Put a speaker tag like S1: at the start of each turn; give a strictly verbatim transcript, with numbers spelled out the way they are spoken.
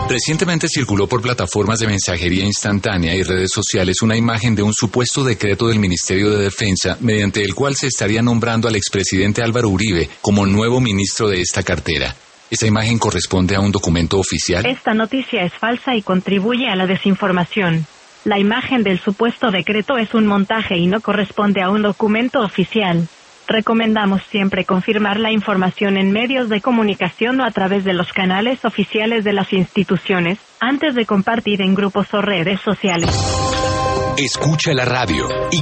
S1: Recientemente circuló por plataformas de mensajería instantánea y redes sociales una imagen de un supuesto decreto del Ministerio de Defensa mediante el cual se estaría nombrando al expresidente Álvaro Uribe como nuevo ministro de esta cartera. ¿Esta imagen corresponde a un documento oficial?
S2: Esta noticia es falsa y contribuye a la desinformación. La imagen del supuesto decreto es un montaje y no corresponde a un documento oficial. Recomendamos siempre confirmar la información en medios de comunicación o a través de los canales oficiales de las instituciones, antes de compartir en grupos o redes sociales.
S1: Escucha la radio y